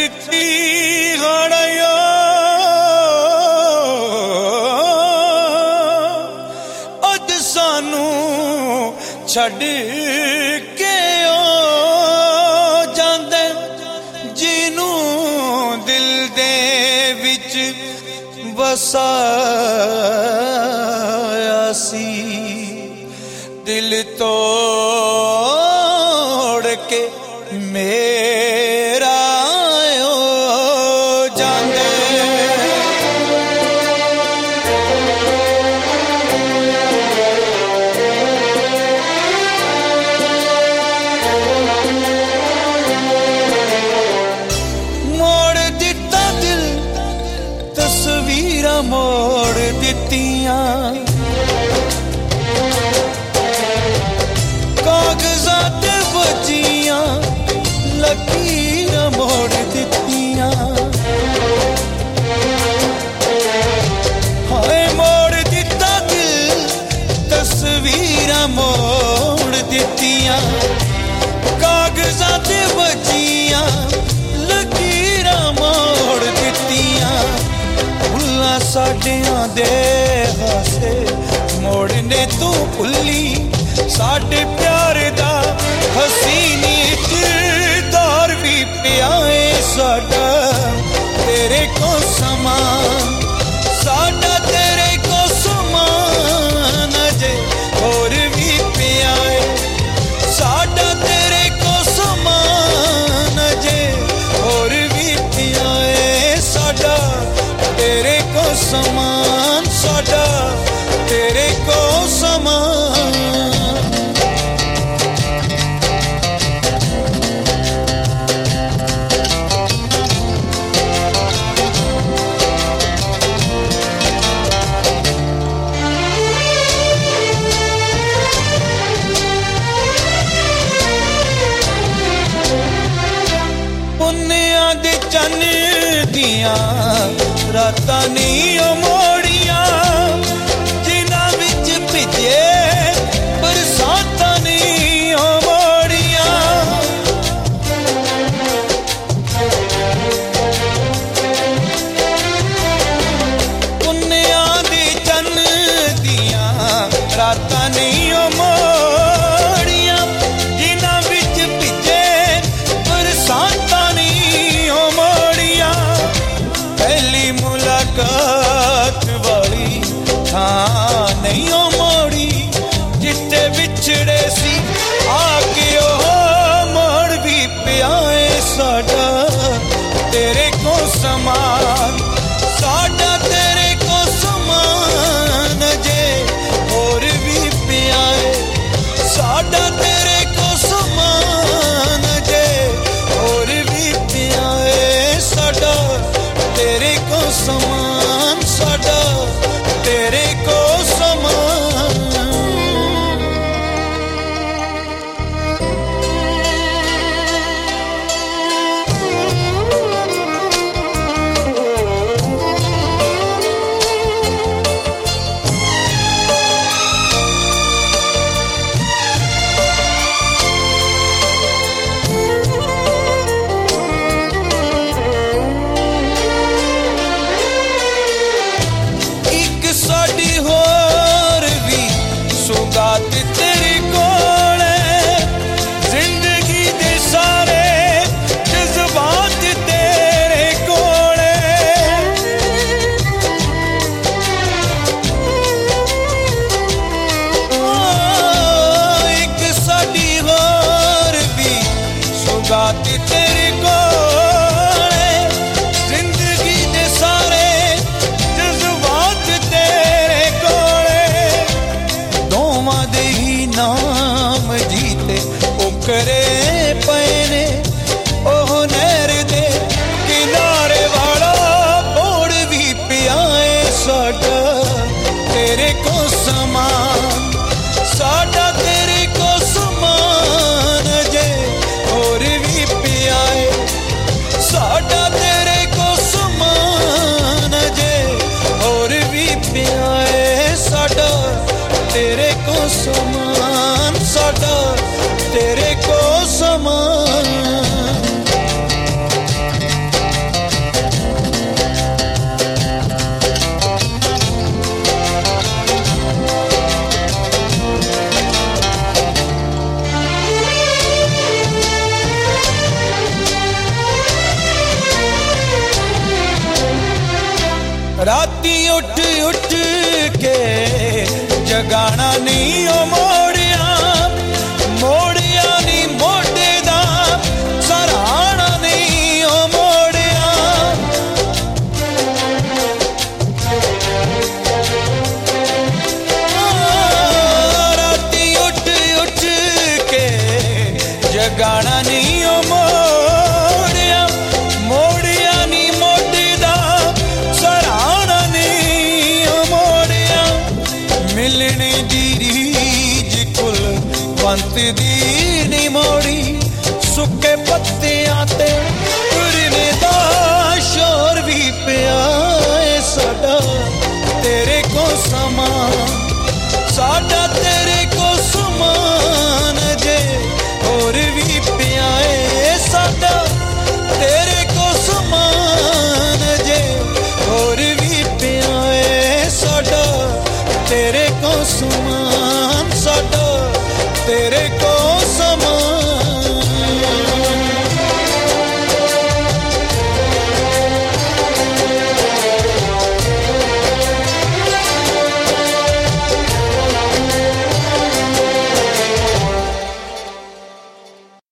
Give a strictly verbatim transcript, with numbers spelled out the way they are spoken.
ਦਿੱਤੀ ਗੜਿਓ ਅੱਜ ਸਾਨੂੰ ਛੱਡ ਕੇ ਉਹ ਜਾਂਦੇ ਜਿਹਨੂੰ ਦਿਲ ਦੇ ਵਿੱਚ ਵਸਾਇਆ ਸੀ दिल तोड़ के मेरा हो जांदे मोड़ दिता दिल तस्वीरां मोड़ दित्तियां कागजात बचियां लकीरां मोड़ दित्तियां हाय मोड़ दिता दिल तस्वीरां मोड़ दित्तियां कागजात बचियां लकीरां मोड़ दित्तियां भुल्लां साडियां दे हासे मोड़ने तू भुल्ली साडे प्यार दा हसीनी दिलदार भी प्याए साडा तेरे को समान साडा तेरे को समान अजे और भी प्याए साडा तेरे को समान अजे और भी प्याए साडा तेरे को समान साडा तेरे को समान चन दिया रातां नहीं मोड़ियां जिन्हां विच भिजे बरसातां नहीं मोड़ियां पुन्नियां दी चन दिया रातां नहीं मोड़ियां जिन्हां विच भिजे बरसातां मुलाकात वाली हाँ नहीं ओ मोड़ी जिते बिछड़े सी आके ओ मोड़ भी प्याए साडा तेरे को समान साडा तेरे को समान जे और भी प्याए साडा तेरे को समान जे और भी प्याए साडा तेरे को समान साडा तेरे को समान तेरे कोले जिंदगी दे सारे जज्बात तेरे कोले दोवां दे ही नाम जीते उकरे पैने ओह नहर दे किनारे वाला बोड़ भी पियाए साडा तेरे को समान साडा तेरे को समान जे और भी प्याए साडा तेरे को समान जे और भी प्याए साडा तेरे को समान साडा तेरे को समान उठ उठ के जगाना नहीं ओ मोड़िया मोड़िया नी मोटे दा सराहना नहीं ओ मोड़िया राती उठ उठ के जगाना नहीं ओ मोड़िया मोड़िया नी मोटे दा सराहना नहीं ओ मोड़िया मिलने दी रीज कुल पंत दी नी मोड़ी सुके पत्तियां ते उड़ने दा शोर भी पिया साडा तेरे को समान साडा तेरे को समान जे और भी पिया साडा तेरे को समान जे और भी पिया साडा तेरे